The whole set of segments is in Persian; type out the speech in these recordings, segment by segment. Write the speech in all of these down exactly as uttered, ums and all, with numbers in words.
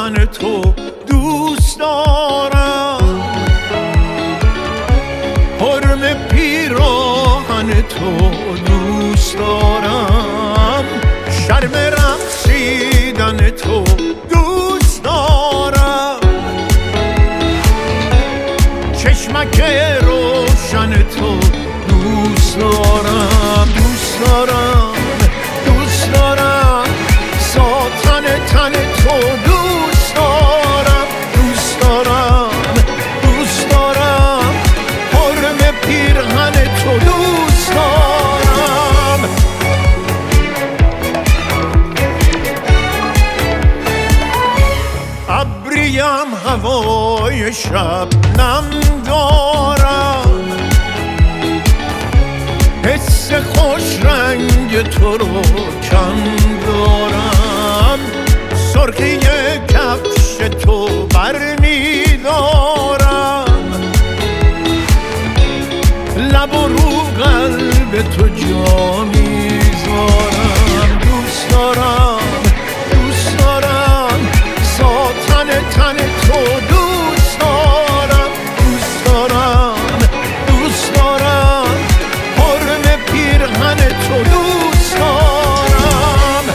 داشتن تو دوست دارم، حرم پیراهن تو دوست دارم، شرم رقصیدن تو دوست دارم، چشمک روشن تو دوست دارم، دوست دارم، دوست دارم، ساتن تن تو دوست دارم، دوست دارم، دوست دارم، حرم پیرهن تو دوست دارم. ابریم هوای شب نم دارم، حس خوش رنگ تو رو کم دارم، سرخی کفش تو بر می دارم، لب و رو قلب تو جا می زارم، دوست دارم، دوست دارم، ساتن تن تو دوست دارم، دوست دارم، دوست دارم، حرم پیرهن تو دوست دارم.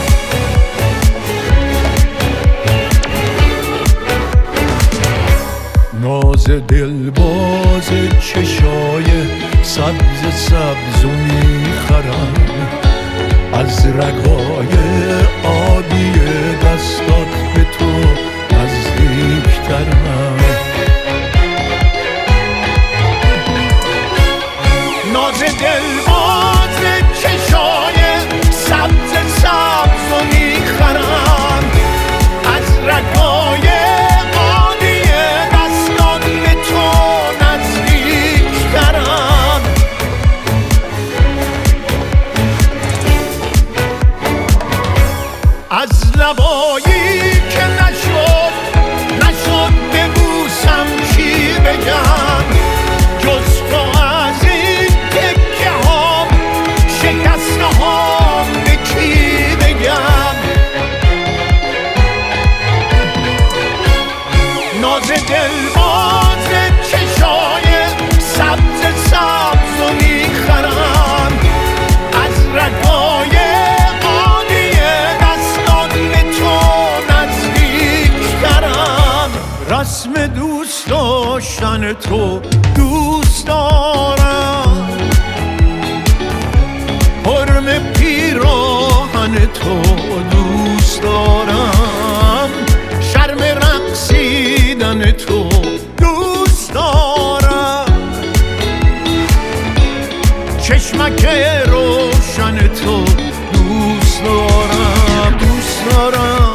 ناز دلباز چشای سبز سبز و میخرم، از رگای آبی دستات به تو نزدیکترم، ناز دلباز چشای سبز سبز و میخرم، از رگای آبی دستات به تو نزدیکترم، از لبایی که نشد نشد ببوسم چی بگم، جز تو از این تکه هام شکسته هام به کی بگم، ناز دلباز چشای سبز سبز و میخرم، از رگای رسم دوست داشتن تو دوست دارم، حرم پیراهن تو دوست دارم، شرم رقصیدن تو دوست دارم، چشمک روشن تو دوست دارم، دوست دارم،